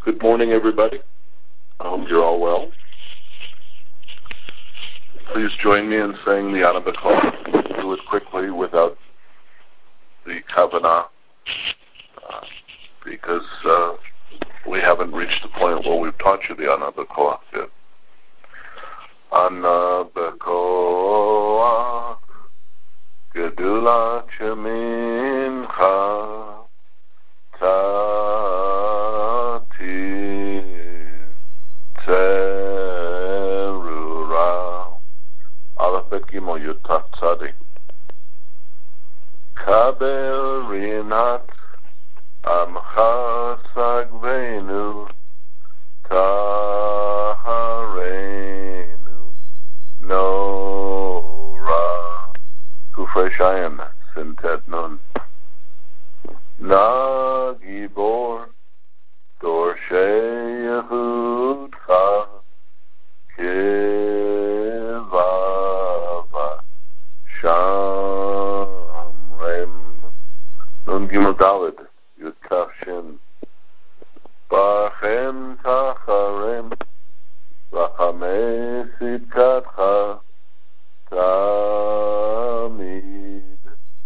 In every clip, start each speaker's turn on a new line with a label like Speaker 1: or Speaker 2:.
Speaker 1: Good morning, everybody. I hope you're all well. Please join me in saying the Anabakol. Do it quickly without the Kavanah, because we haven't reached the point where we've taught you the Anabakol yet. Anabakol, Gedula Chemincha, Gimel Yutat Tzadi. Kabel Rinat Amcha Sagvenu Taharenu Nora Kufrei Shayim Sintet Nun Nagibor Dorshei Yehudcha Shamrem Nun Gimel Daled Yud Kaf Shin Bachem Tacharem Rachamei Sidkatcha Tamid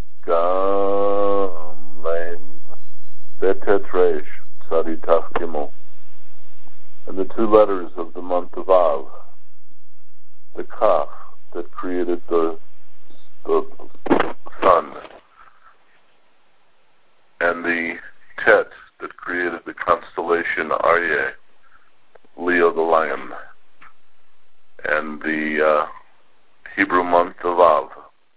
Speaker 1: Gamlem Betet Reish Tzadi Taf Gimel. And the two letters of the month of Av, the Kaf that created the sun, and the Tet that created the constellation Aryeh, Leo the lion, and the Hebrew month of Av.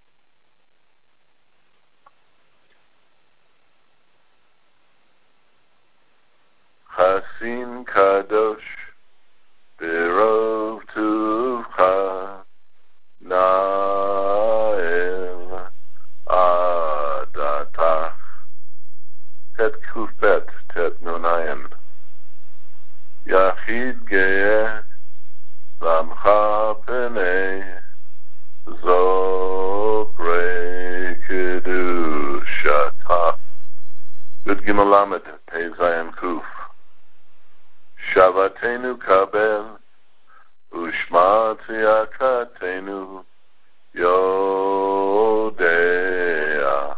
Speaker 1: Chasin Kadosh Birov Tuvcha Nael Adatach Tet Kufbet Tet Nunayan Yachid Ge'eh Lamcha Penei Zoprei Kedushatach Yud Gimel Lamed Pei Zayin Kuf Shavatenu Kabel Ushma Tziyakatenu Yodea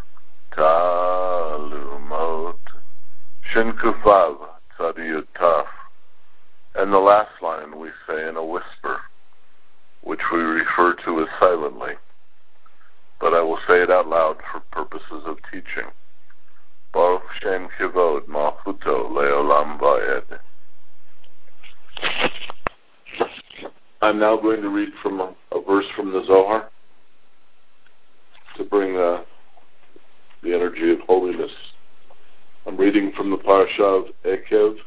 Speaker 1: Talumot Shin Kufav Tzadi Taf. And the last line we say in a whisper, which we refer to as silently, but I will say it out loud for purposes of teaching. Baruch Shem Kivod Malchuto Leolam Va'ed. I'm now going to read from a verse from the Zohar to bring the energy of holiness. I'm reading from the Parasha of Ekev.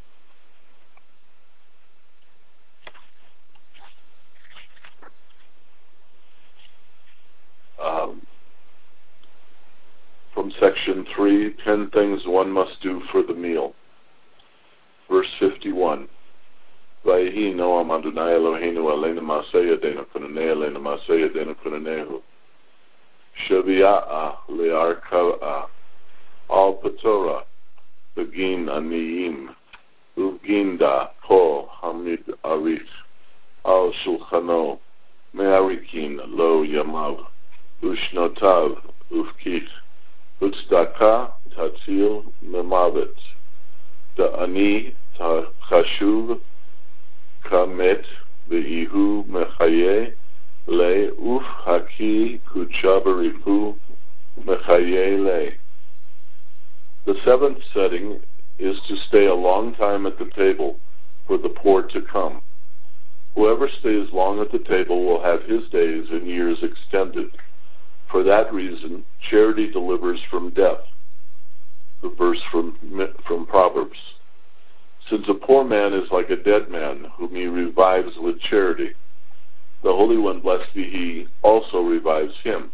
Speaker 1: From section 3, 10 things one must do for the meal. Verse 51. Vayhi Noam Adonai Eloheinu aleinu ma'aseh yadeinu kunanei aleinu ma'aseh yadeinu kunanehu Shavi'a'a le'arka'a al patora begin aniyim uginda ko hamid arich al shulchano me'arikin lo yamav ushnotav ufkich utzdaka tatzil memavet da'ani chashuv kamet ve'ihu mechaye le uf haki kucha barifu mechaye le. The seventh setting is to stay a long time at the table for the poor to come. Whoever stays long at the table will have his days and years extended. For that reason, charity delivers from death. The verse from Proverbs. Since a poor man is like a dead man, whom he revives with charity, the Holy One, blessed be He, also revives him.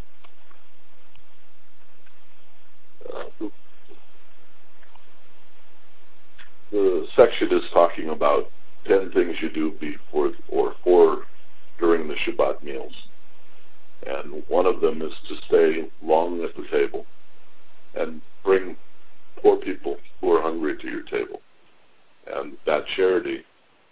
Speaker 1: The section is talking about 10 things you do before or for during the Shabbat meals. And one of them is to stay long at the table and bring poor people who are hungry to your table. And that charity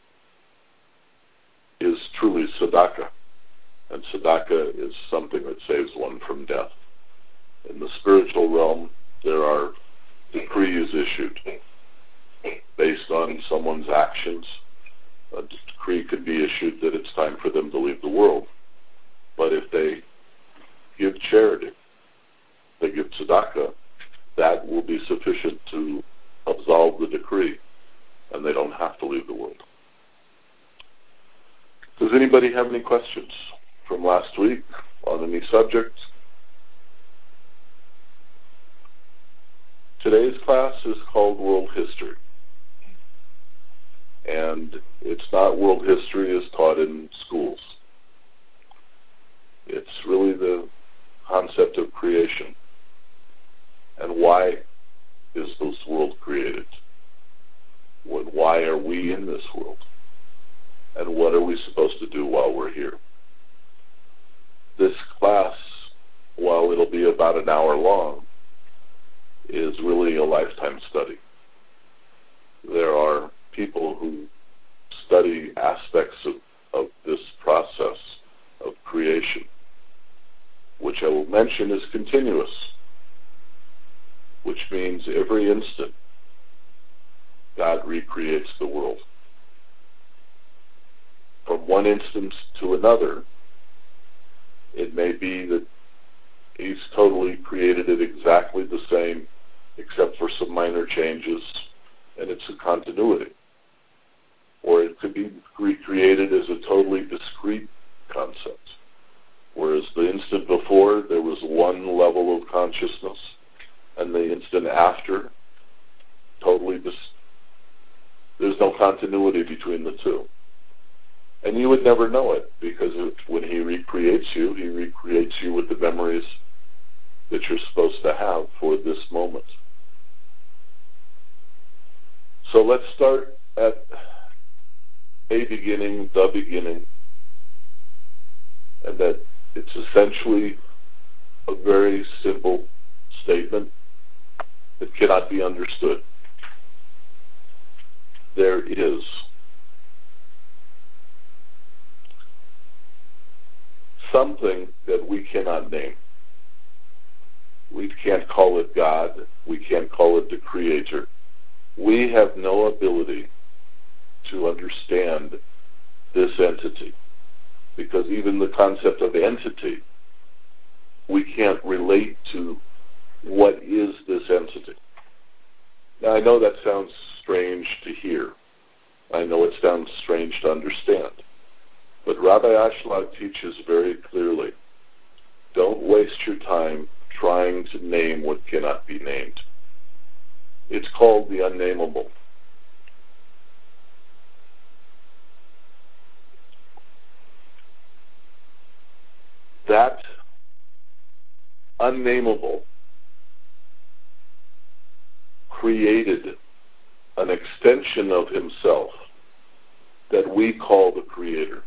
Speaker 1: is truly tzedakah. And tzedakah is something that saves one from death. In the spiritual realm, there are decrees issued based on someone's actions. A decree could be issued that it's time for them to leave the world. But if they give charity, they give tzedakah, that will be sufficient to absolve the decree, and they don't have to leave the world. Does anybody have any questions from last week on any subject? Today's class is called World History. And it's not world history as taught in schools. It's really the concept of creation. And why is this world created? Why are we in this world? And what are we supposed to do while we're here? This class, while it'll be about an hour long, is really a lifetime study. There are people who study aspects of this process of creation, which I will mention is continuous, which means every instant God recreates the world. From one instance to another, it may be that He's totally created it exactly the same, except for some minor changes, and it's a continuity. Or it could be recreated as a totally discrete concept. Whereas the instant before, there was one level of consciousness, and the instant after, there's no continuity between the two. And you would never know it, because when He recreates you with the memories that you're supposed to have for this moment. So let's start at the beginning, and that it's essentially a very simple statement that cannot be understood. There is something that we cannot name. We can't call it God. We can't call it the Creator. We have no ability to understand this entity, because even the concept of entity, we can't relate to what is this entity. Now, I know that sounds strange to hear. I know it sounds strange to understand. But Rabbi Ashlag teaches very clearly, don't waste your time trying to name what cannot be named. It's called the unnameable. That unnameable created an extension of Himself that we call the Creator.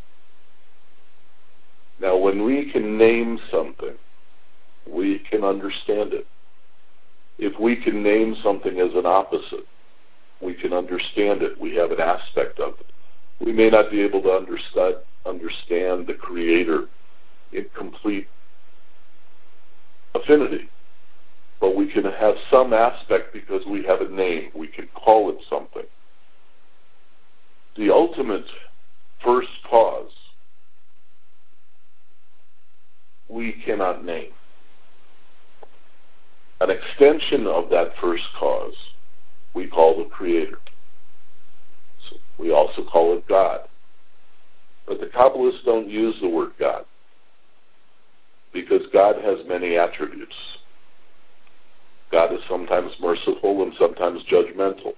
Speaker 1: Now, when we can name something, we can understand it. If we can name something as an opposite, we can understand it. We have an aspect of it. We may not be able to understand the Creator in complete affinity, but we can have some aspect because we have a name. We can call it something. The ultimate first cause we cannot name. An extension of that first cause we call the Creator. So we also call it God. But the Kabbalists don't use the word God, because God has many attributes. God is sometimes merciful and sometimes judgmental.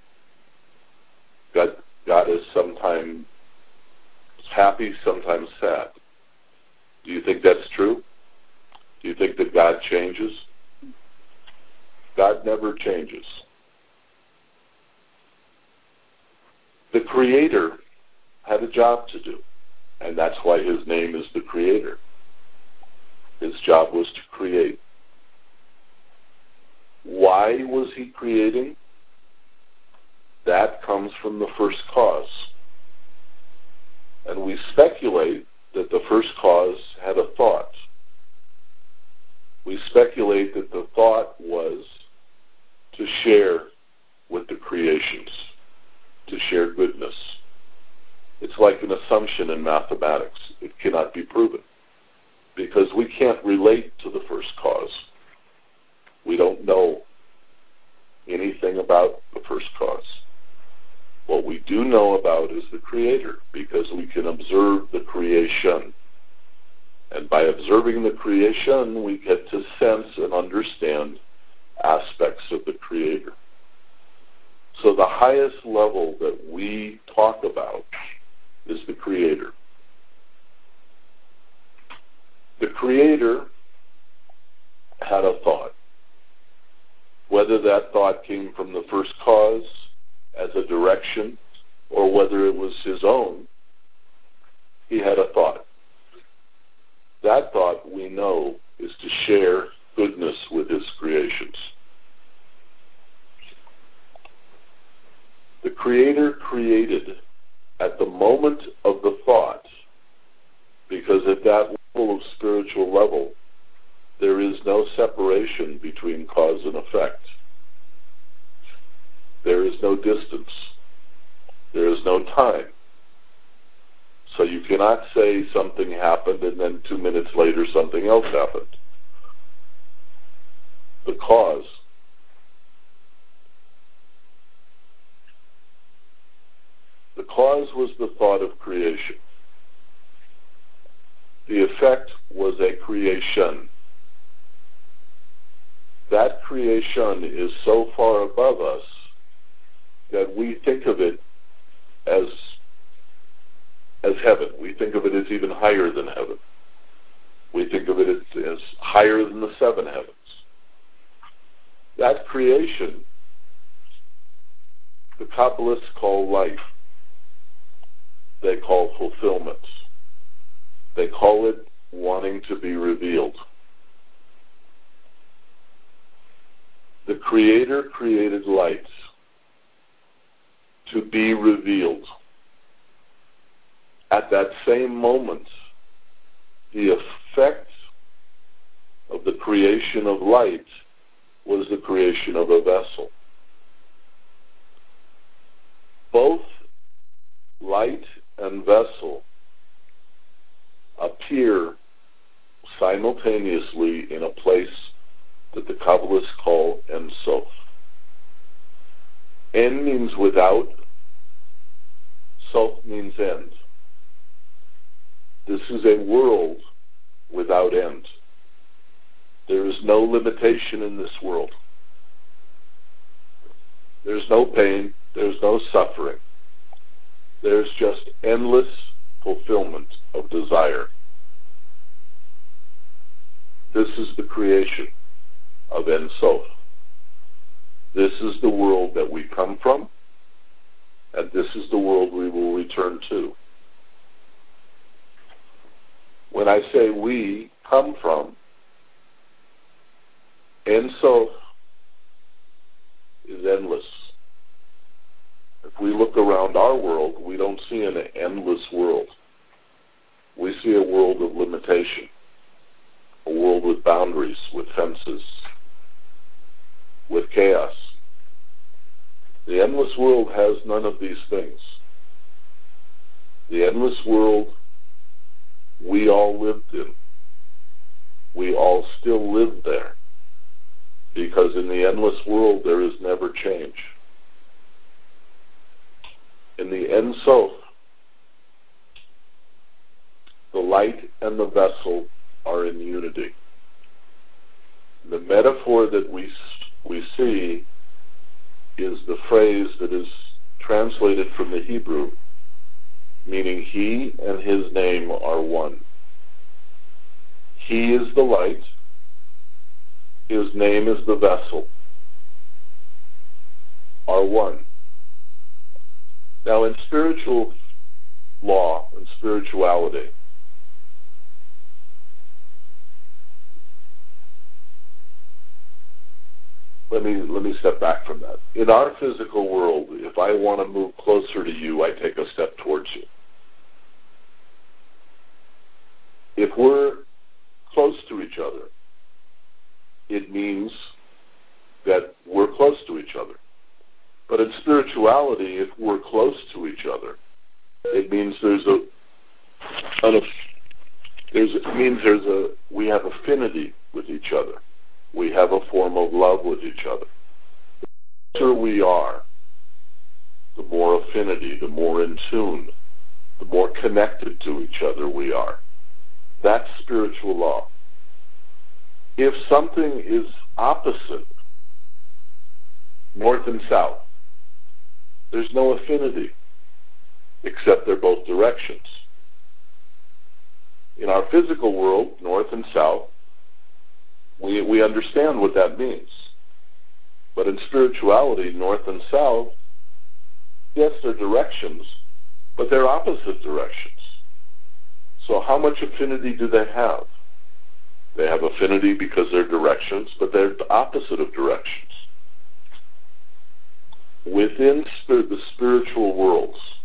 Speaker 1: God is sometimes happy, sometimes sad. Do you think that's true? Do you think that God changes? God never changes. The Creator had a job to do, and that's why His name is the Creator. His job was to create. Why was He creating? That comes from the first cause. And we speculate that the first cause had a thought. We speculate that the thought was to share with the creations, to share goodness. It's like an assumption in mathematics. It cannot be proven because we can't relate to the first cause. We don't know anything about the first cause. What we do know about is the Creator because we can observe the creation. And by observing the creation, we get to sense and understand aspects of the Creator. So the highest level that we talk about is the Creator. The Creator had a thought. Whether that thought came from the first cause as a direction or whether it was his own, he had a thought. That thought, we know, is to share goodness with his creations. The Creator created at the moment of the thought, because at that level of spiritual level, there is no separation between cause and effect. There is no distance. There is no time. So you cannot say something happened and then 2 minutes later something else happened. The cause. The cause was the thought of creation. The effect was a creation. That creation is so far above us that we think of it as heaven. We think of it as even higher than heaven. We think of it as higher than the seven heavens. That creation, the Kabbalists call life. They call fulfillment. They call it wanting to be revealed. The Creator created light to be revealed. At that same moment, the effect of the creation of light was the creation of a vessel. Both light and vessel appear simultaneously in a place that the Kabbalists call Ein Sof. En means without, Sof means end. This is a world without end. There is no limitation in this world. There's no pain. There's no suffering. There's just endless fulfillment of desire. This is the creation of Ein Sof. This is the world that we come from, and this is the world we will return to. When I say we come from, Ein Sof is endless. If we look around our world, we don't see an endless world. We see a world of limitation, a world with boundaries, with fences, with chaos. The endless world has none of these things. The endless world we all lived in. We all still live there. Because in the endless world there is never change. In the Ein Sof, the light and the vessel are in unity. The metaphor that we see is the phrase that is translated from the Hebrew, meaning he and his name are one. He is the light. His name is the vessel. Are one. Now in spiritual law and spirituality, let me step back from that. In our physical world, if I want to move closer to you, I take a step towards you. If we're close to each other, it means that we're close to each other. But in spirituality, if we're close to each other, it means we have affinity with each other. We have a form of love with each other. The closer we are, the more affinity, the more in tune, the more connected to each other we are. That's spiritual law. If something is opposite, north and south, there's no affinity, except they're both directions. In our physical world, north and south, we understand what that means. But in spirituality, north and south, yes, they're directions, but they're opposite directions. So how much affinity do they have? They have affinity because they're directions, but they're the opposite of directions. Within the spiritual worlds,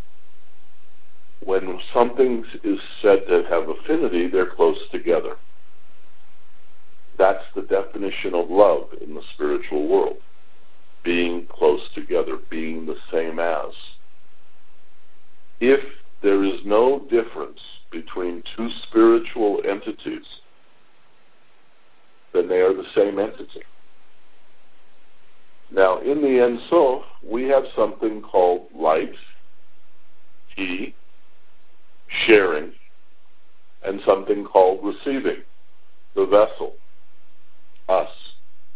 Speaker 1: when something is said to have affinity, they're close together. That's the definition of love in the spiritual world. Being close together, being the same as. If there is no difference between two spiritual entities, then they are the same entity. Now, in the Ein Sof, we have something called light, he, sharing, and something called receiving, the vessel, us.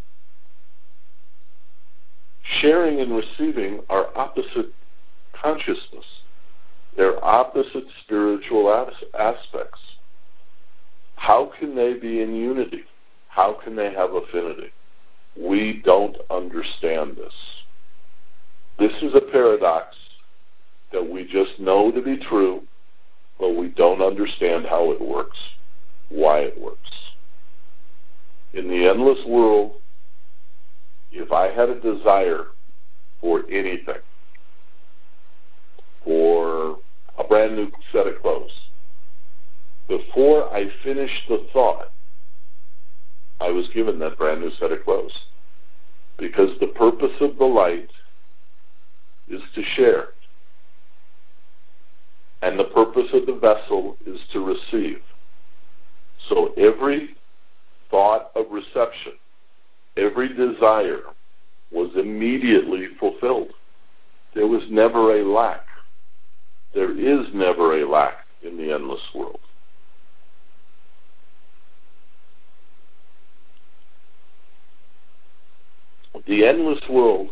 Speaker 1: Sharing and receiving are opposite consciousness. They're opposite spiritual aspects. How can they be in unity? How can they have affinity? We don't understand this. This is a paradox that we just know to be true, but we don't understand how it works, why it works. In the endless world, if I had a desire for anything, for a brand new set of clothes, before I finished the thought, I was given that brand new set of clothes. Because the purpose of the light is to share. And the purpose of the vessel is to receive. So every thought of reception, every desire was immediately fulfilled. There was never a lack. There is never a lack in the endless world. The endless world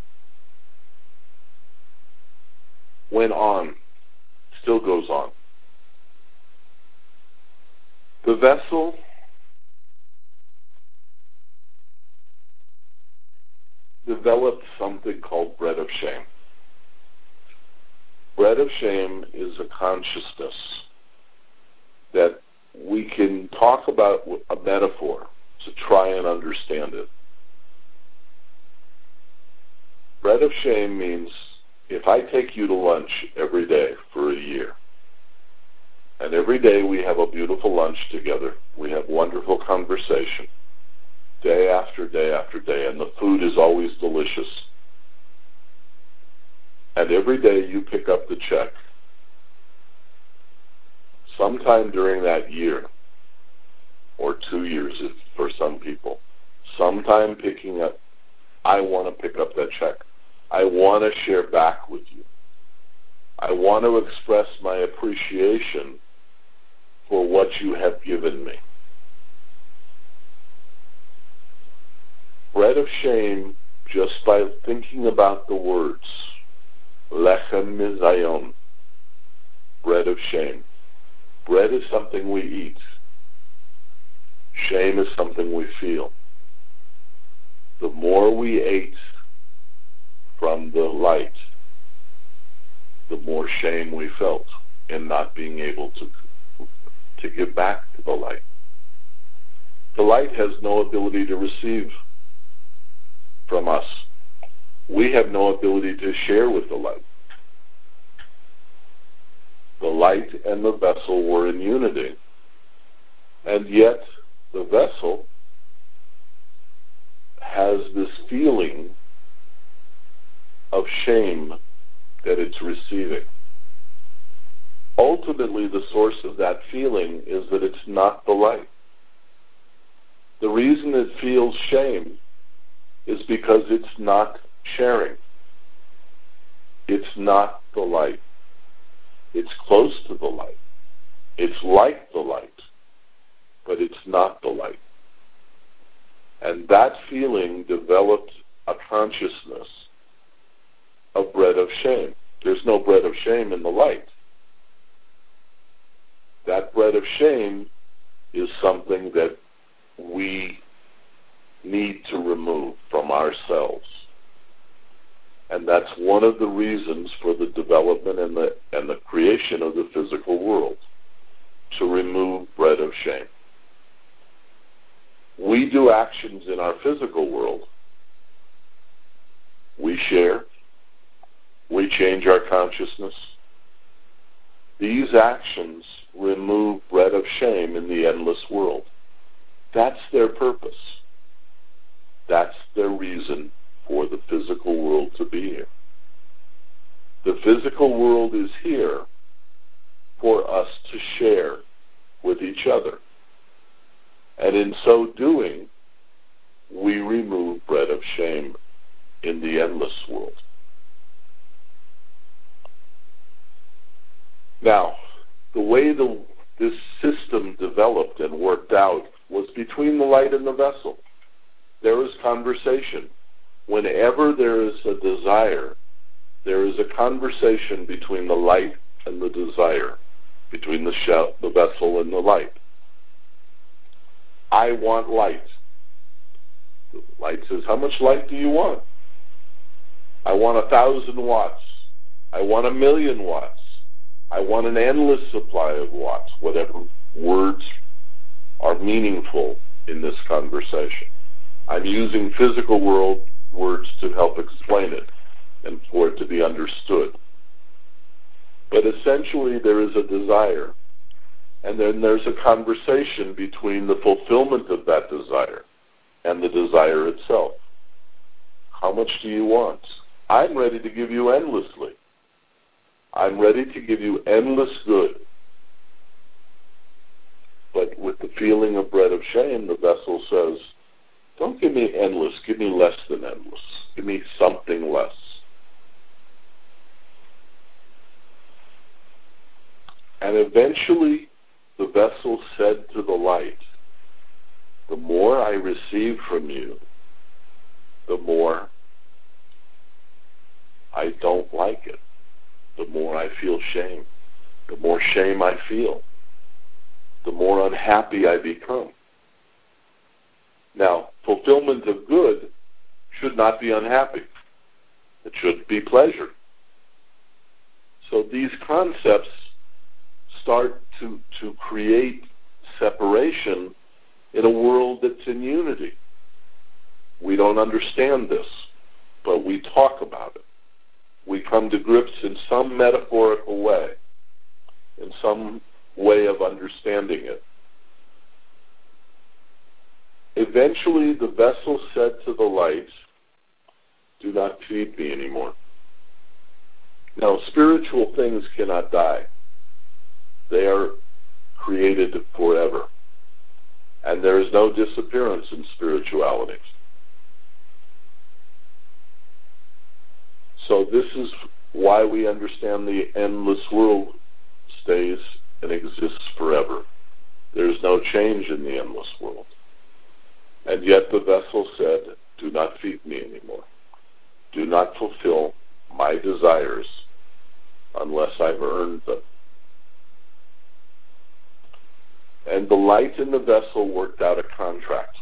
Speaker 1: went on, still goes on. The vessel developed something called bread of shame. Bread of shame is a consciousness that we can talk about a metaphor to try and understand it. Bread of shame means if I take you to lunch every day for a year, and every day we have a beautiful lunch together, we have wonderful conversation, day after day after day, and the food is always delicious, and every day you pick up the check, sometime during that year, or 2 years for some people, sometime picking up, I want to pick up that check. I want to share back with you. I want to express my appreciation for what you have given me. Bread of shame, just by thinking about the words, lechem mizayon, bread of shame. Bread is something we eat. Shame is something we feel. The more we ate from the light, the more shame we felt in not being able to give back to the light. The light has no ability to receive. from us. We have no ability to share with the light. The light and the vessel were in unity, and yet the vessel has this feeling of shame that it's receiving. Ultimately, the source of that feeling is that it's not the light. The reason it feels shame is because it's not sharing. It's not the light. It's close to the light. It's like the light, but it's not the light. And that feeling developed a consciousness of bread of shame. There's no bread of shame in the light. That bread of shame is something that we need to remove from ourselves. And that's one of the reasons for the development and the creation of the physical world, to remove bread of shame. We do actions in our physical world. We share. We change our consciousness. These actions remove bread of shame in the endless world. That's their purpose. That's their reason for the physical world to be here. The physical world is here for us to share with each other. And in so doing, we remove bread of shame in the endless world. Now, the way this system developed and worked out was between the light and the vessel. There is conversation. Whenever there is a desire, there is a conversation between the light and the desire, between the vessel and the light. I want light. The light says, how much light do you want? I want 1,000 watts. I want 1,000,000 watts. I want an endless supply of watts, whatever words are meaningful in this conversation. I'm using physical world words to help explain it and for it to be understood. But essentially there is a desire, and then there's a conversation between the fulfillment of that desire and the desire itself. How much do you want? I'm ready to give you endlessly. I'm ready to give you endless good. But with the feeling of bread of shame, the vessel says, don't give me endless, give me less than endless. Give me something less. And eventually the vessel said to the light, the more I receive from you, the more I don't like it. The more I feel shame. The more shame I feel, the more unhappy I become. Now, fulfillment of good should not be unhappy. It should be pleasure. So these concepts start to create separation in a world that's in unity. We don't understand this, but we talk about it. We come to grips in some metaphorical way, in some way of understanding it. Eventually, the vessel said to the light, do not feed me anymore. Now, spiritual things cannot die. They are created forever. And there is no disappearance in spirituality. So this is why we understand the endless world stays and exists forever. There's no change in the endless world. And yet the vessel said, do not feed me anymore. Do not fulfill my desires unless I've earned them. And the light in the vessel worked out a contract.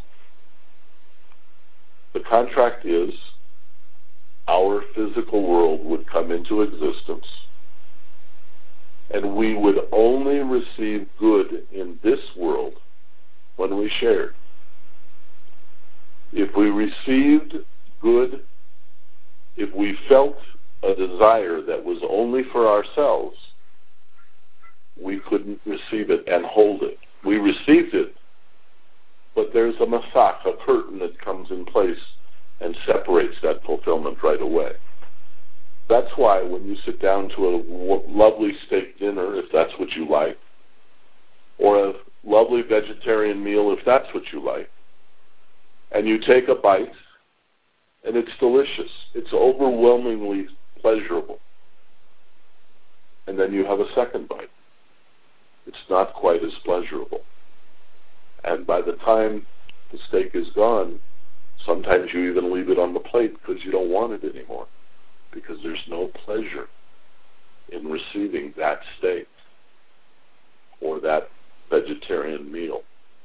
Speaker 1: The contract is our physical world would come into existence, and we would only receive good in this world when we shared. If we received good, if we felt a desire that was only for ourselves, we couldn't receive it and hold it. We received it, but there's a masach, a curtain that comes in place and separates that fulfillment right away. That's why when you sit down to a lovely steak dinner, if that's what you like, or a lovely vegetarian meal, if that's what you like, and you take a bite, and it's delicious, it's overwhelmingly pleasurable, and then you have a second bite, it's not quite as pleasurable. And by the time the steak is gone, sometimes you even leave it on the plate because you don't want it anymore, because there's no pleasure in receiving that steak or that vegetarian meal.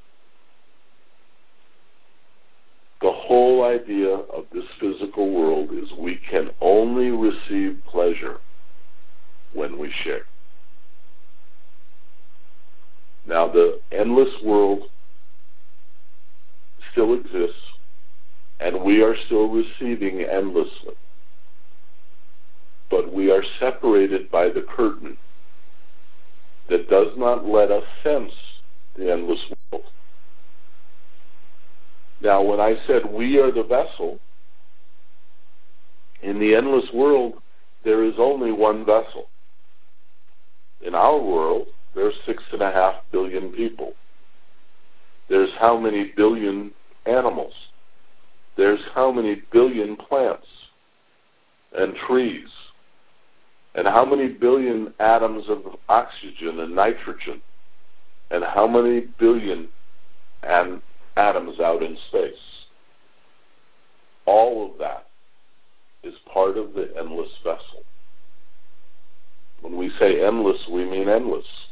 Speaker 1: The whole idea of this physical world is we can only receive pleasure when we share. Now, the endless world still exists, and we are still receiving endlessly. But we are separated by the curtain that does not let us sense the endless world. Now, when I said we are the vessel, in the endless world, there is only one vessel. In our world, there's 6.5 billion people. There's how many billion animals? There's how many billion plants and trees? And how many billion atoms of oxygen and nitrogen? And how many billion atoms out in space? All of that is part of the endless vessel. When we say endless, we mean endless.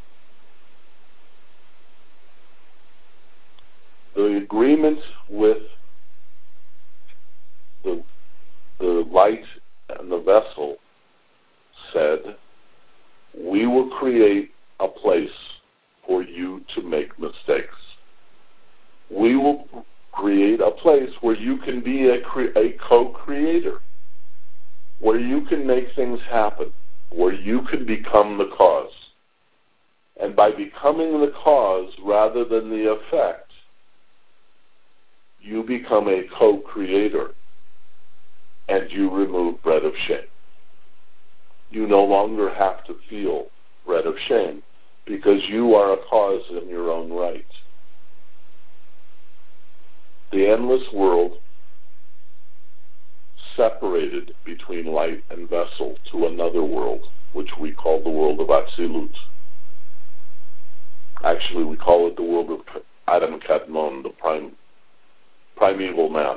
Speaker 1: The agreement with the light and the vessel said, we will create a place for you to make mistakes. We will create a place where you can be a co-creator, where you can make things happen, where you can become the cause. And by becoming the cause rather than the effect, you become a co-creator, and you remove bread of shame. You no longer have to feel bread of shame because you are a cause in your own right. The endless world separated between light and vessel to another world, which we call the world of Atzilut. Actually, we call it the world of Adam Kadmon, the primeval man.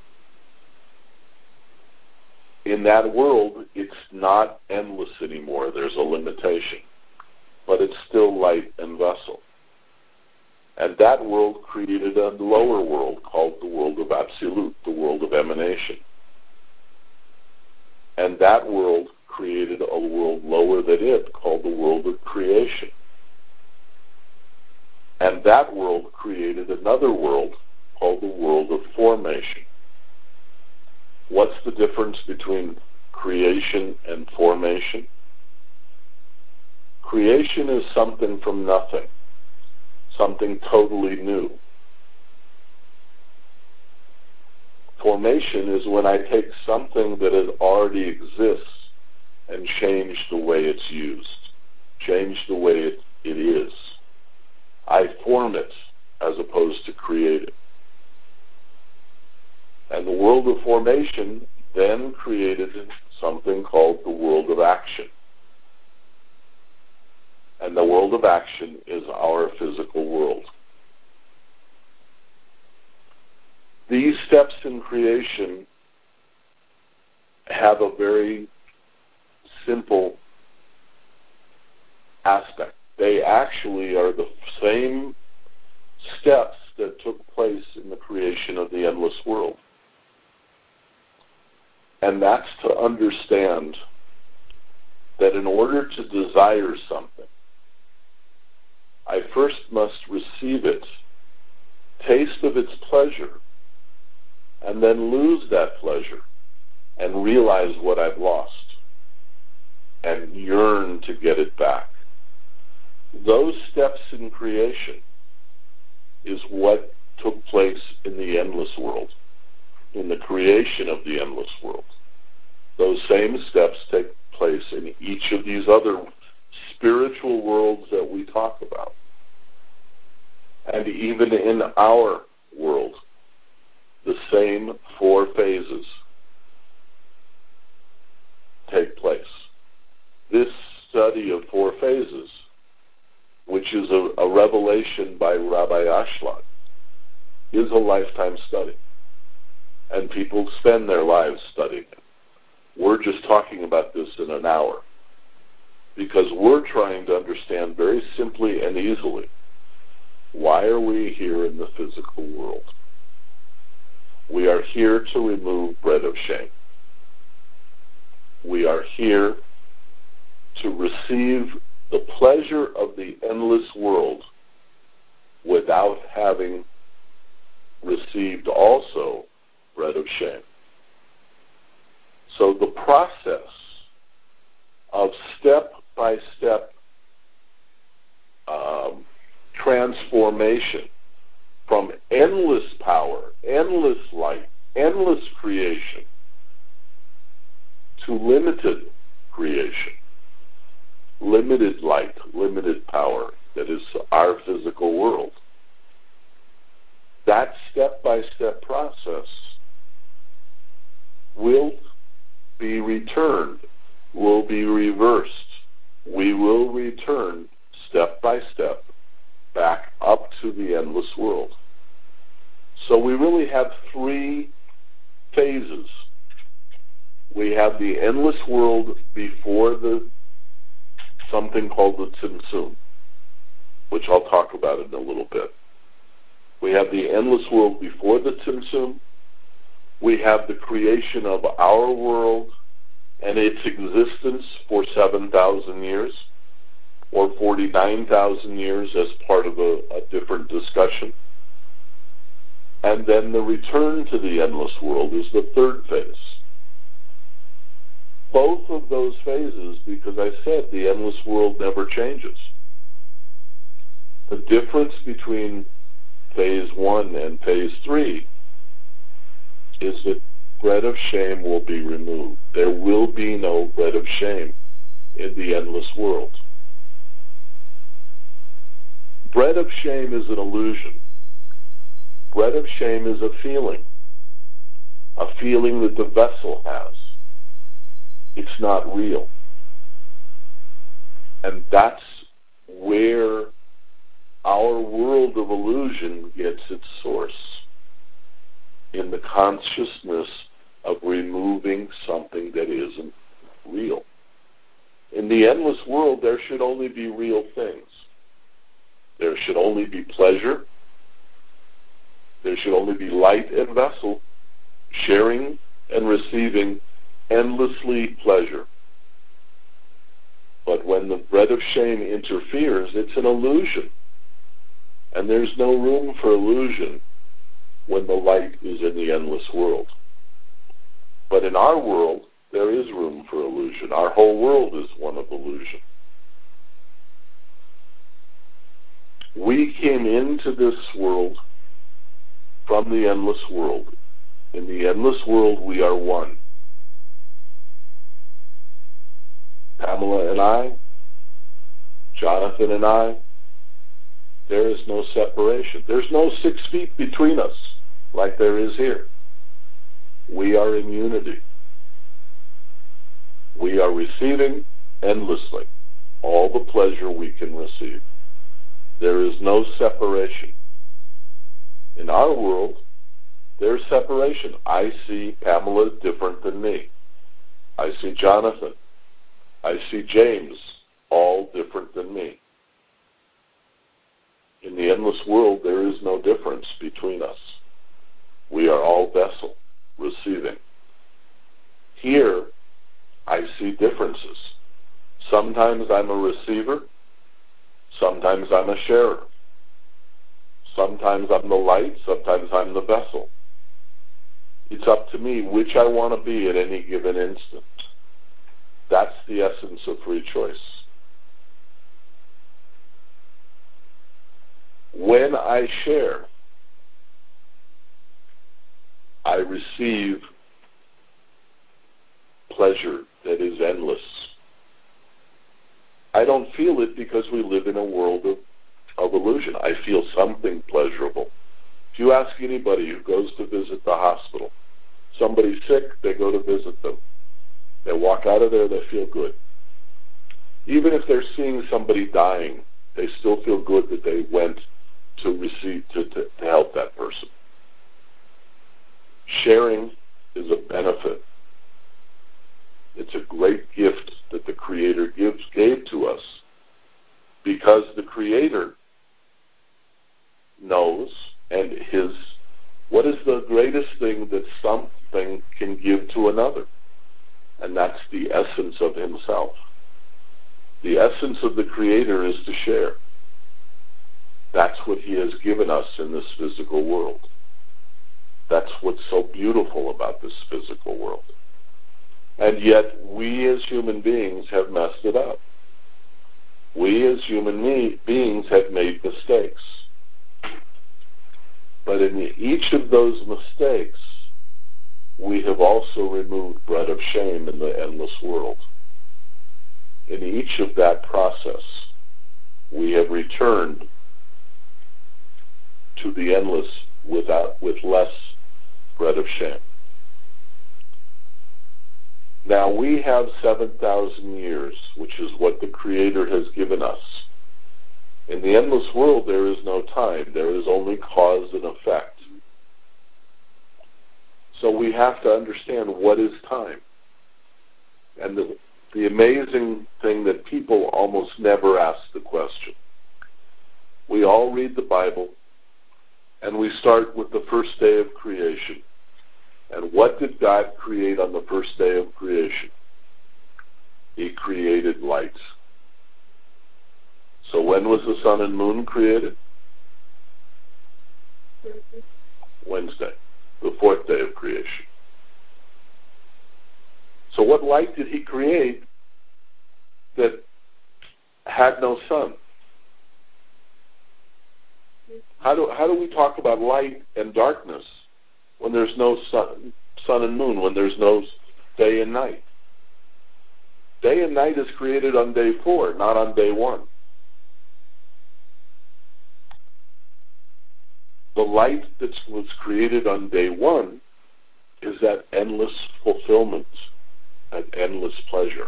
Speaker 1: In that world, it's not endless anymore. There's a limitation. But it's still light and vessel. And that world created a lower world called the world of Absolute, the world of emanation. And that world created a world lower than it called the world of creation. And that world created another world called the world of formation. What's the difference between creation and formation? Creation is something from nothing, something totally new. Formation is when I take something that already exists and change the way it's used, change the way it is. I form it as opposed to create it. And the world of formation then created something called the world of action. And the world of action is our physical world. These steps in creation have a very simple aspect. They actually are the same steps that took place in the creation of the endless world. And that's to understand that in order to desire something, I first must receive it, taste of its pleasure, and then lose that pleasure and realize what I've lost and yearn to get it back. Those steps in creation is what took place in the endless world, in the creation of the endless world. Those same steps take place in each of these other spiritual worlds that we talk about. And even in our world, the same four phases take place. This study of four phases, which is a revelation by Rabbi Ashlag, is a lifetime study. And people spend their lives studying it. We're just talking about this in an hour because we're trying to understand very simply and easily, why are we here in the physical world? We are here to remove bread of shame. We are here to receive the pleasure of the endless world without having received also bread of shame. So the process of step-by-step transformation from endless power, endless light, endless creation to limited creation, limited light, limited power, that is our physical world. That step-by-step process will be returned, will be reversed. We will return step by step back up to the endless world. So we really have three phases. We have the endless world before something called the Tzimtzum, which I'll talk about in a little bit. We have the endless world before the Tzimtzum. We have the creation of our world and its existence for 7,000 years, or 49,000 years as part of a different discussion. And then the return to the endless world is the third phase. Both of those phases, because I said the endless world never changes. The difference between phase 1 and phase 3 is that bread of shame will be removed. There will be no bread of shame in the endless world. Bread of shame is an illusion. Bread of shame is a feeling that the vessel has. It's not real. And that's where our world of illusion gets its source, in the consciousness of removing something that isn't real. In the endless world, there should only be real things. There should only be pleasure. There should only be light and vessel, sharing and receiving endlessly pleasure. But when the bread of shame interferes, it's an illusion. And there's no room for illusion when the light is in the endless world. But in our world, there is room for illusion. Our whole world is one of illusion. We came into this world from the endless world. In the endless world, we are one. Pamela and I, Jonathan and I, there is no separation. There's no 6 feet between us like there is here. We are in unity. We are receiving endlessly all the pleasure we can receive. There is no separation. In our world, there's separation. I see Pamela different than me. I see Jonathan. I see James, all different than me. In the endless world, there is no difference between us. We are all vessel, receiving. Here, I see differences. Sometimes I'm a receiver. Sometimes I'm a sharer. Sometimes I'm the light. Sometimes I'm the vessel. It's up to me which I want to be at any given instant. That's the essence of free choice. When I share, I receive pleasure that is endless. I don't feel it because we live in a world of illusion. I feel something pleasurable. If you ask anybody who goes to visit the hospital, somebody's sick, they go to visit them. They walk out of there, they feel good. Even if they're seeing somebody dying, they still feel good that they went to receive, to help that person. Sharing is a benefit. It's a great gift that the Creator gave to us, because the Creator knows, and what is the greatest thing that something can give to another? And that's the essence of Himself. The essence of the Creator is to share. That's what He has given us in this physical world. That's what's so beautiful about this physical world. And yet, we as human beings have messed it up. We as human beings have made mistakes. But in each of those mistakes, we have also removed bread of shame in the endless world. In each of that process, we have returned to the endless with less bread of shame. Now we have 7,000 years, which is what the Creator has given us. In the endless world, there is no time. There is only cause and effect. So we have to understand what is time. And the amazing thing that people almost never ask the question. We all read the Bible, and we start with the first day of creation. And what did God create on the first day of creation? He created light. So when was the sun and moon created? Wednesday, the fourth day of creation. So what light did He create that had no sun? How do we talk about light and darkness when there's no sun and moon, when there's no day and night? Day and night is created on day 4, not on day 1. The light that was created on day 1 is that endless fulfillment, that endless pleasure.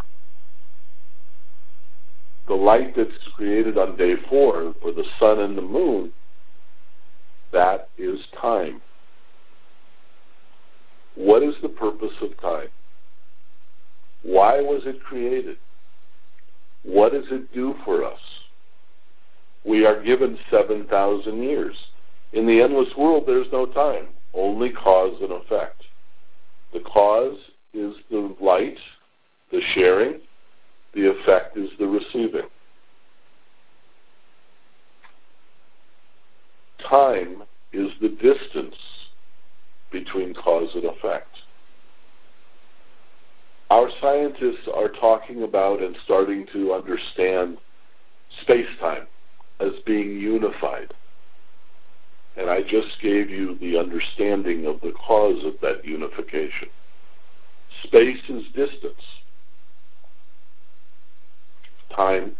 Speaker 1: The light that's created on day 4 for the sun and the moon, that is time. What is the purpose of time? Why was it created? What does it do for us? We are given 7,000 years. In the endless world, there's no time, only cause and effect. The cause is the light, the sharing. The effect is the receiving. Time is the distance between cause and effect. Our scientists are talking about and starting to understand space-time as being unified. And I just gave you the understanding of the cause of that unification. Space is distance. Time,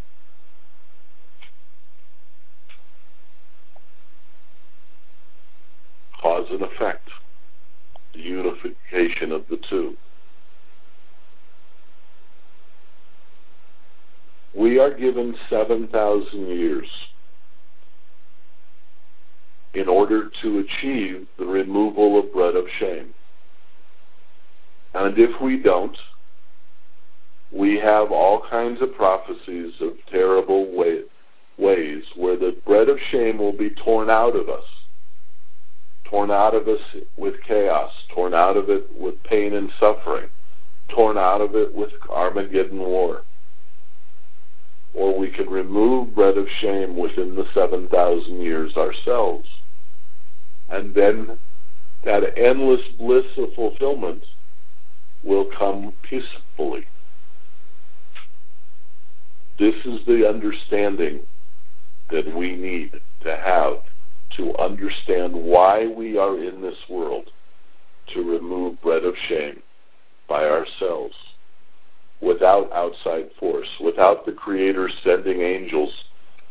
Speaker 1: cause and effect, the unification of the two. We are given 7,000 years in order to achieve the removal of bread of shame. And if we don't, we have all kinds of prophecies of terrible ways where the bread of shame will be torn out of us with chaos, torn out of it with pain and suffering, torn out of it with Armageddon war. Or we can remove bread of shame within the 7,000 years ourselves, and then that endless bliss of fulfillment will come peacefully. This is the understanding that we need to have to understand why we are in this world, to remove bread of shame by ourselves, without outside force, without the Creator sending angels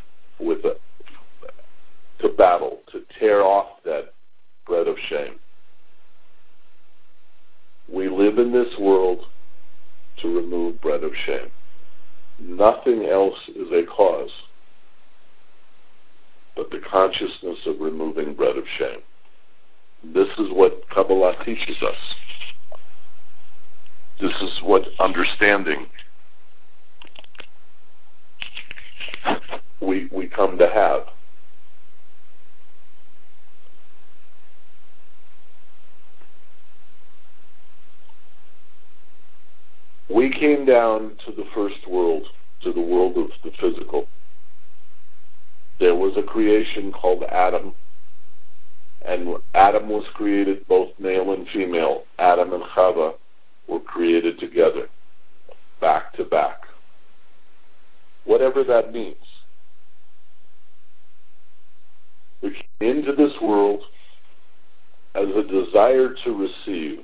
Speaker 1: to battle, to tear off that bread of shame. We live in this world to remove bread of shame. Nothing else is a cause but the consciousness of removing bread of shame. This is what Kabbalah teaches us. This is what understanding we come to have. We came down to the first world, to the world of the physical. There was a creation called Adam, and Adam was created both male and female. Adam and Chava were created together, back to back. Whatever that means. We came into this world as a desire to receive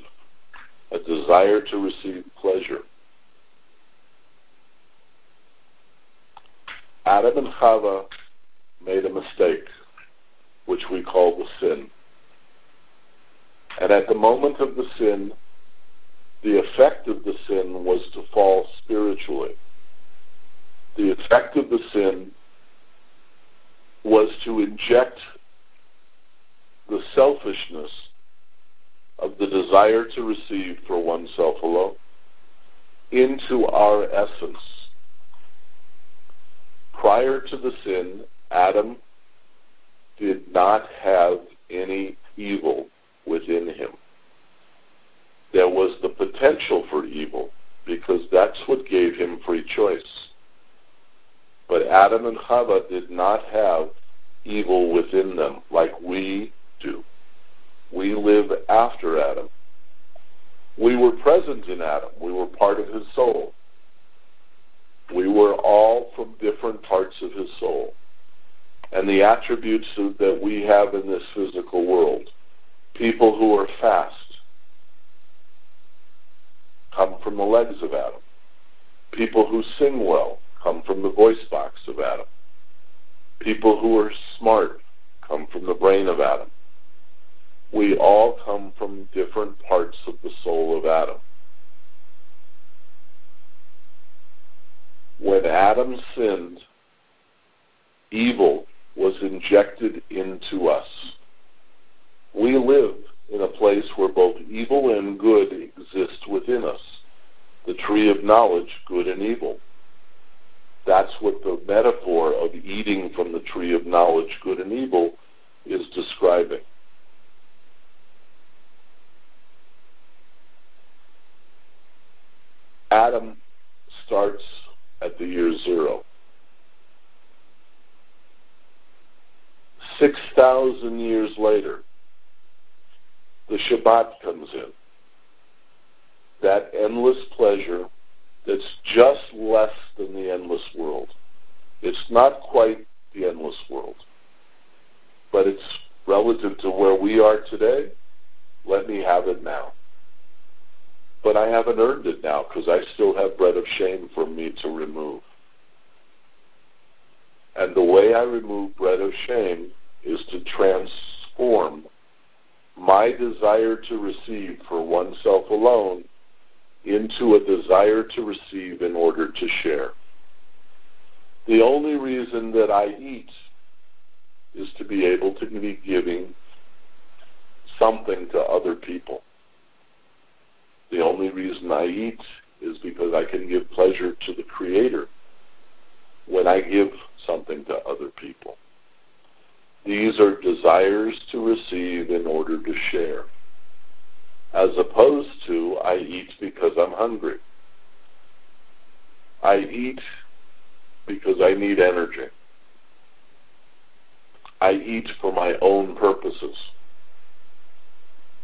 Speaker 1: pleasure. Adam and Chava made a mistake, which we call the sin. And at the moment of the sin, the effect of the sin was to fall spiritually. The effect of the sin was to inject the selfishness of the desire to receive for oneself alone into our essence. Prior to the sin, Adam did not have any evil within him. There was the potential for evil because that's what gave him free choice. But Adam and Chava did not have evil within them like we do. We live after Adam. We were present in Adam. We were part of his soul. We were all from different parts of his soul. And the attributes that we have in this physical world, people who are fast, come from the legs of Adam. People who sing well come from the voice box of Adam. People who are smart come from the brain of Adam. We all come from different parts of the soul of Adam. When Adam sinned, evil was injected into us. We live in a place where both evil and good exist within us. The tree of knowledge, good and evil. That's what the metaphor of eating from the tree of knowledge, good and evil, is describing. Adam starts at the year 0. 6,000 years later, the Shabbat comes in. That endless pleasure that's just less than the endless world. It's not quite the endless world, but it's relative to where we are today. Let me have it now. But I haven't earned it now because I still have bread of shame for me to remove. And the way I remove bread of shame is to transform my desire to receive for oneself alone into a desire to receive in order to share. The only reason that I eat is to be able to be giving something to other people. The only reason I eat is because I can give pleasure to the Creator when I give something to other people. These are desires to receive in order to share, as opposed to I eat because I'm hungry. I eat because I need energy. I eat for my own purposes.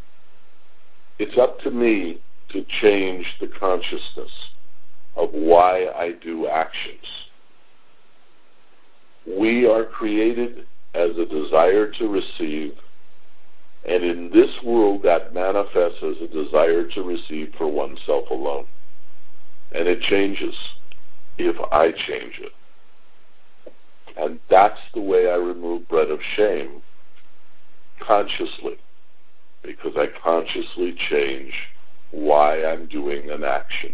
Speaker 1: It's up to me to change the consciousness of why I do actions. We are created as a desire to receive, and in this world that manifests as a desire to receive for oneself alone. And it changes if I change it. And that's the way I remove bread of shame, consciously, because I consciously change why I'm doing an action.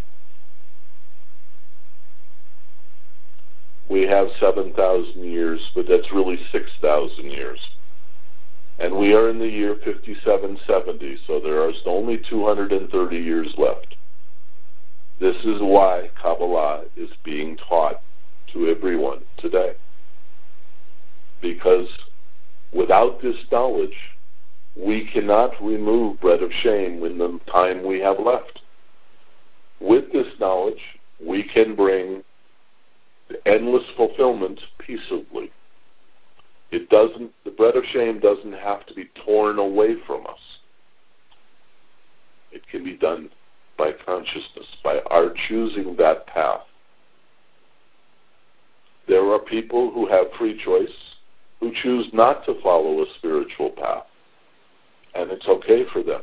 Speaker 1: We have 7,000 years, but that's really 6,000 years. And we are in the year 5770, so there is only 230 years left. This is why Kabbalah is being taught to everyone today. Because without this knowledge, we cannot remove bread of shame in the time we have left. With this knowledge, we can bring the endless fulfillment peaceably. The bread of shame doesn't have to be torn away from us. It can be done by consciousness, by our choosing that path. There are people who have free choice, who choose not to follow a spiritual path, and it's okay for them.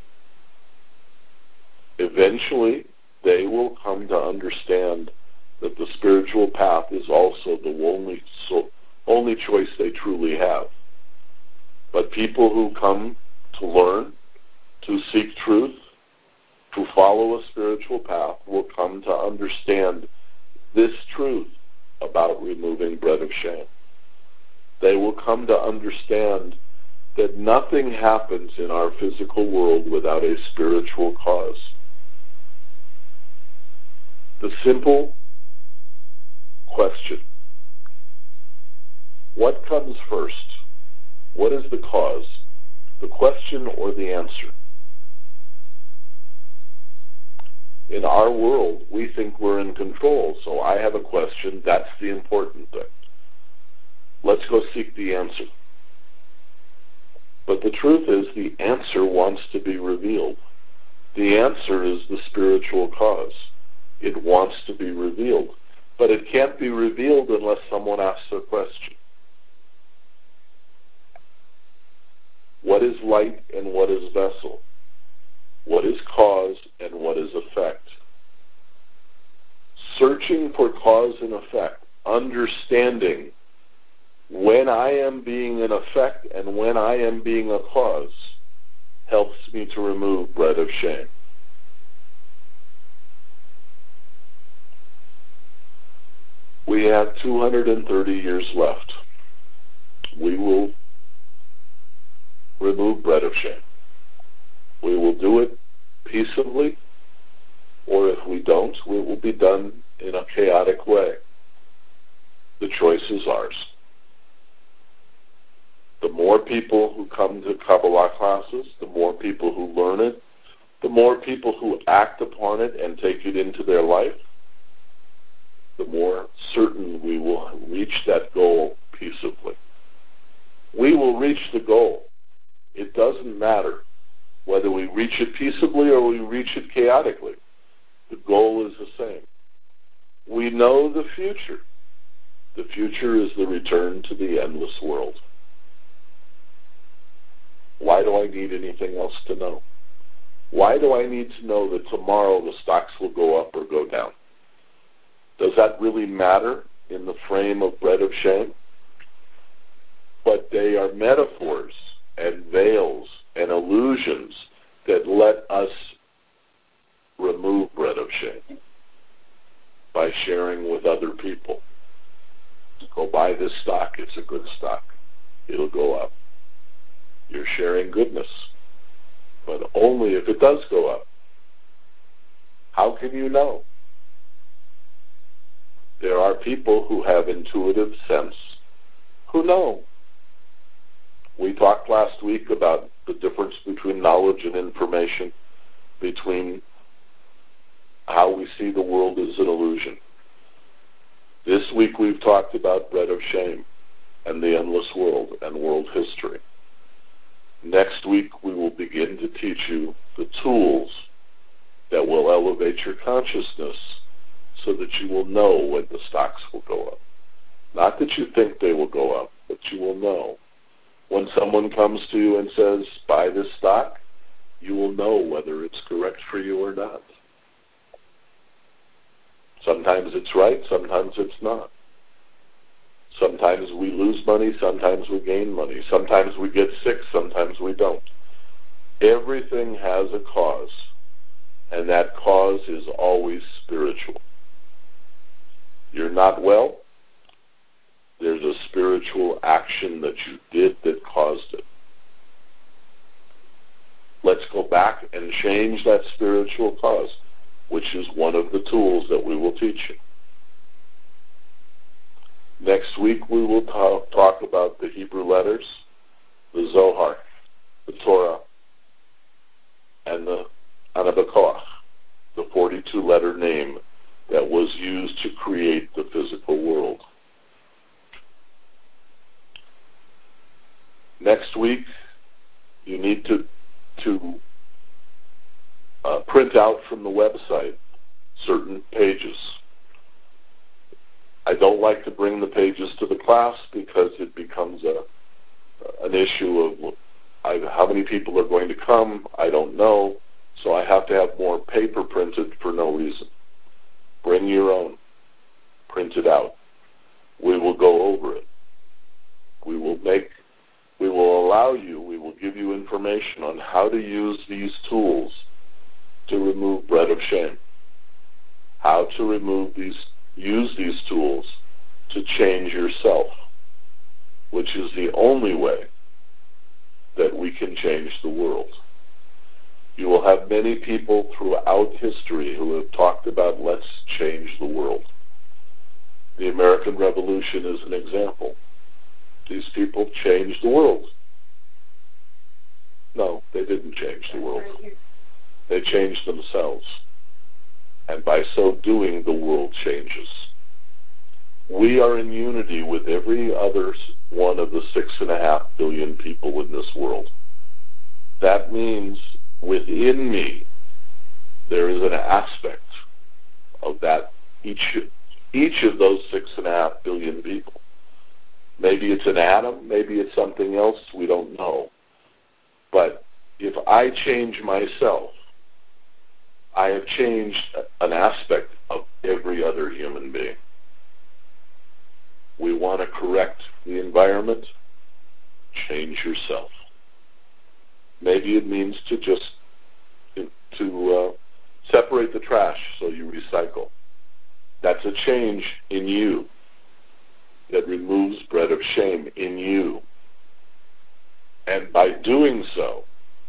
Speaker 1: Eventually, they will come to understand that the spiritual path is also the only choice they truly have. But people who come to learn, to seek truth, to follow a spiritual path will come to understand this truth about removing bread of shame. They will come to understand that nothing happens in our physical world without a spiritual cause. The simple question: what comes first? What is the cause? The question or the answer? In our world, we think we're in control, so I have a question, that's the important thing. Let's go seek the answer. But the truth is, the answer wants to be revealed. The answer is the spiritual cause. It wants to be revealed. But it can't be revealed unless someone asks a question. What is light and what is vessel? What is cause and what is effect? Searching for cause and effect, understanding when I am being an effect and when I am being a cause, helps me to remove bread of shame. We have 230 years left. We will remove bread of shame. We will do it peaceably, or if we don't, it will be done in a chaotic way. The choice is ours. The more people who come to Kabbalah classes, the more people who learn it, the more people who act upon it and take it into their life, the more certain we will reach that goal peaceably. We will reach the goal. It doesn't matter whether we reach it peaceably or we reach it chaotically. The goal is the same. We know the future. The future is the return to the endless world. Why do I need anything else to know? Why do I need to know that tomorrow the stocks will go up or go down? Does that really matter in the frame of bread of shame? But they are metaphors and veils and illusions that let us remove bread of shame by sharing with other people. Go buy this stock. It's a good stock. It'll go up. You're sharing goodness, but only if it does go up. How can you know? There are people who have intuitive sense who know. We talked last week about the difference between knowledge and information, between how we see the world as an illusion. This week we've talked about bread of shame and the endless world and world history. Next week we will begin to teach you the tools that will elevate your consciousness so that you will know when the stocks will go up. Not that you think they will go up, but you will know. When someone comes to you and says, buy this stock, you will know whether it's correct for you or not. Sometimes it's right, sometimes it's not. Sometimes we lose money, sometimes we gain money. Sometimes we get sick, sometimes we don't. Everything has a cause, and that cause is always spiritual. You're not well, there's a spiritual action that you did that caused it. Let's go back and change that spiritual cause, which is one of the tools that we will teach you. Next week we will talk about the Hebrew letters, the Zohar, the Torah, and the Anabakoach, the 42-letter name that was used to create the physical world. Next week, you need to print out from the website certain pages. I don't like to bring the pages to the class because it becomes an issue of how many people are going to come. I don't know, so I have to have more paper printed for no reason. Bring your own. Print it out. We will go over it. We will give you information on how to use these tools to remove bread of shame. How to use these tools to change yourself, which is the only way that we can change the world. You will have many people throughout history who have talked about let's change the world. The American Revolution is an example. These people changed the world. No, they didn't change the world. They changed themselves. And by so doing, the world changes. We are in unity with every other one of the 6.5 billion people in this world. That means within me, there is an aspect of that, each of those 6.5 billion people. Maybe it's an atom, maybe it's something else, we don't know. But if I change myself, I have changed an aspect of every other human being. We want to correct the environment, change yourself. Maybe it means to just separate the trash so you recycle. That's a change in you that removes bread of shame in you. And by doing so,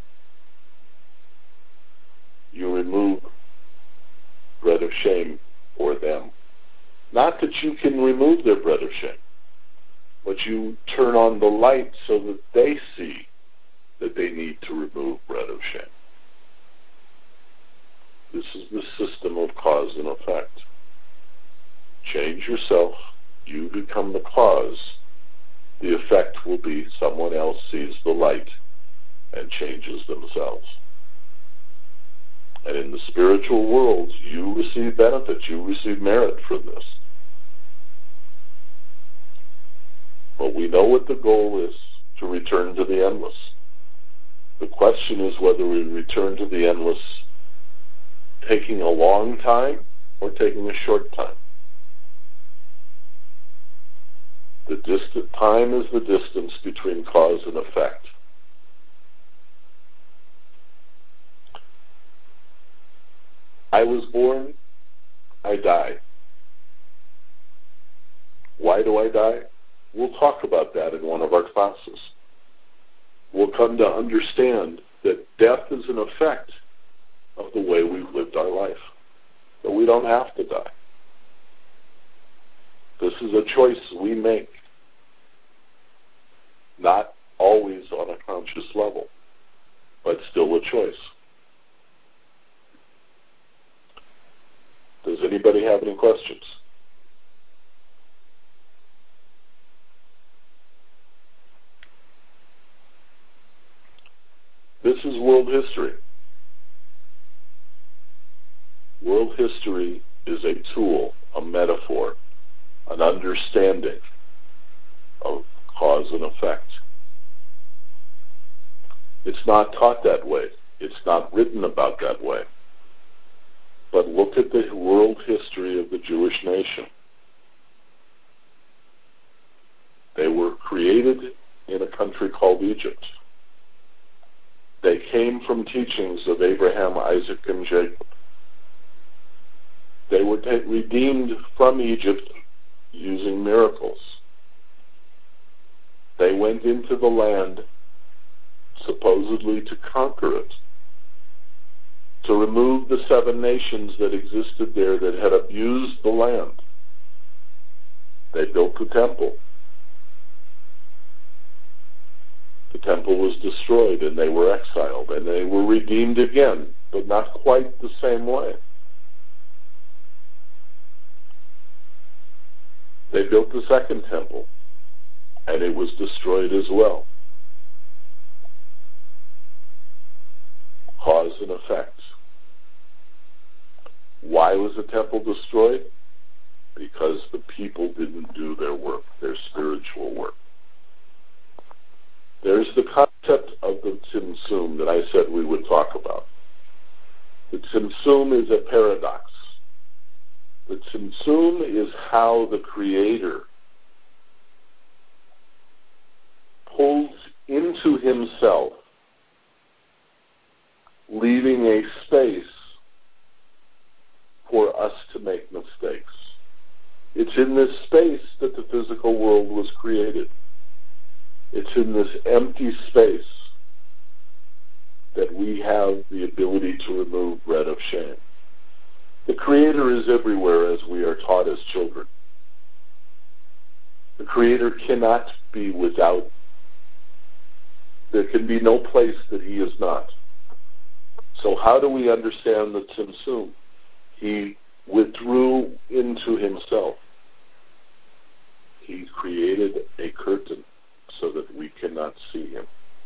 Speaker 1: you remove bread of shame for them. Not that you can remove their bread of shame, but you turn on the light so that they see that they need to remove bread of shame. This is the system of cause and effect. Change yourself, you become the cause. The effect will be someone else sees the light and changes themselves. And in the spiritual world, you receive benefits, you receive merit from this. But we know what the goal is, to return to the endless. The question is whether we return to the endless taking a long time or taking a short time. The time is the distance between cause and effect. I was born, I die. Why do I die? We'll talk about that in one of our classes. We'll come to understand that death is an effect of the way we've lived our life. But we don't have to die. This is a choice we make. Not always on a conscious level, but still a choice. Does anybody have any questions? This is world history. World history is a tool, a metaphor, an understanding of cause and effect. It's not taught that way. It's not written about that way. But look at the world history of the Jewish nation. They were created in a country called Egypt. They came from teachings of Abraham, Isaac, and Jacob. They were redeemed from Egypt using miracles. They went into the land supposedly to conquer it, to remove the 7 nations that existed there that had abused the land. They built the temple. The temple was destroyed and they were exiled and they were redeemed again, but not quite the same way. They built the second temple and it was destroyed as well. Cause and effect. Why was the temple destroyed? Because the people didn't do their work, their spiritual work. There's the concept of the Tzimtzum that I said we would talk about. The Tzimtzum is a paradox. The Tzimtzum is how the Creator pulls into himself, leaving a space for us to make mistakes. It's in this space that the physical world was created. It's in this empty space that we have the ability to remove bread of shame. The Creator is everywhere as we are taught as children. The Creator cannot be without. There can be no place that he is not. So how do we understand the Tzimtzum? He withdrew into himself. He created a curtain so that we cannot see him.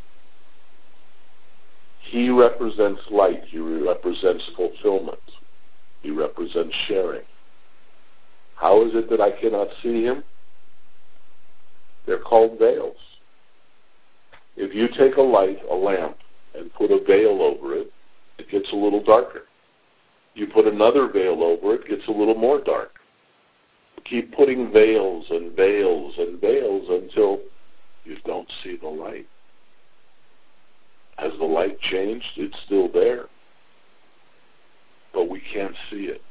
Speaker 1: He represents light. He represents fulfillment. He represents sharing. How is it that I cannot see him? They're called veils. If you take a light, a lamp, and put a veil over it, it gets a little darker. You put another veil over it, it gets a little more dark. Keep putting veils and veils and veils until you don't see the light. Has the light changed? It's still there. But we can't see it.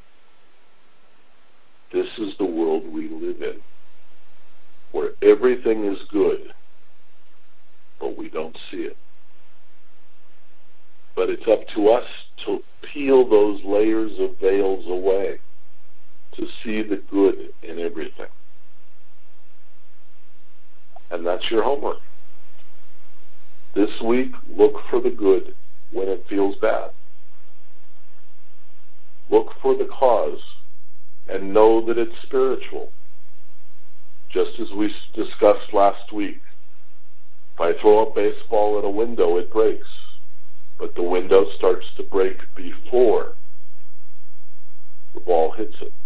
Speaker 1: This is the world we live in, where everything is good, but we don't see it. But it's up to us to peel those layers of veils away, to see the good in everything. And that's your homework. This week, look for the good when it feels bad. Look for the cause and know that it's spiritual. Just as we discussed last week, if I throw a baseball at a window, it breaks. But the window starts to break before the ball hits it.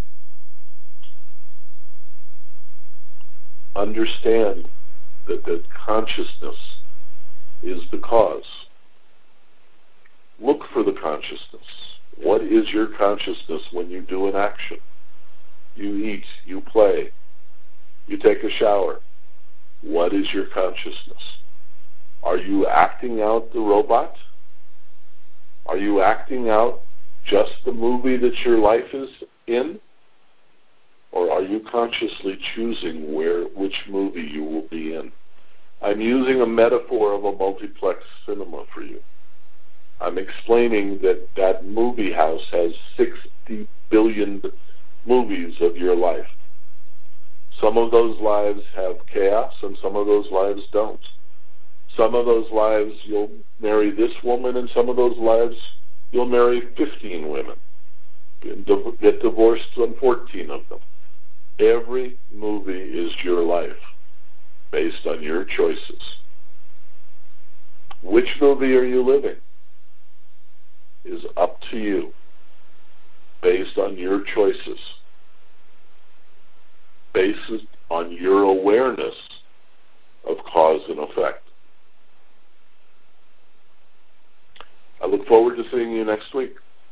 Speaker 1: Understand that the consciousness is the cause. Look for the consciousness. What is your consciousness when you do an action? You eat, you play, you take a shower. What is your consciousness? Are you acting out the robot? Are you acting out just the movie that your life is in? Or are you consciously choosing which movie you will be in? I'm using a metaphor of a multiplex cinema for you. I'm explaining that that movie house has 60 billion movies of your life. Some of those lives have chaos and some of those lives don't. Some of those lives you'll marry this woman and some of those lives you'll marry 15 women. Get divorced on 14 of them. Every movie is your life based on your choices. Which movie are you living is up to you. based on your choices, based on your awareness of cause and effect. I look forward to seeing you next week.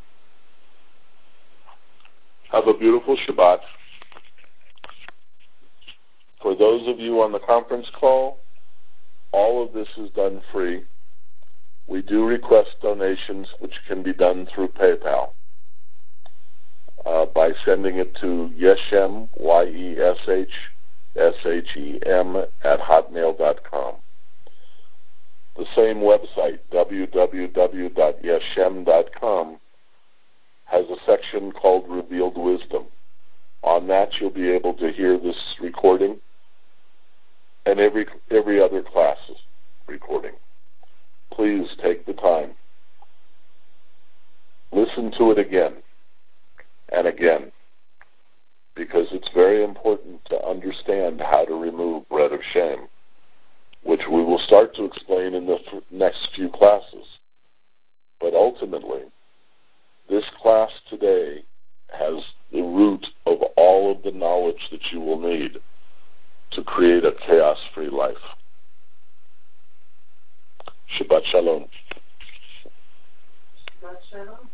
Speaker 1: Have a beautiful Shabbat. For those of you on the conference call, all of this is done free. We do request donations, which can be done through PayPal by sending it to Yeshem, YESHSHEM, @hotmail.com. The same website, www.yeshem.com, has a section called Revealed Wisdom. On that, you'll be able to hear this recording and every other class's recording. Please take the time. Listen to it again and again, because it's very important to understand how to remove bread of shame, which we will start to explain in the next few classes. But ultimately, this class today has the root of all of the knowledge that you will need to create a chaos-free life. Shabbat Shalom.
Speaker 2: Shabbat Shalom.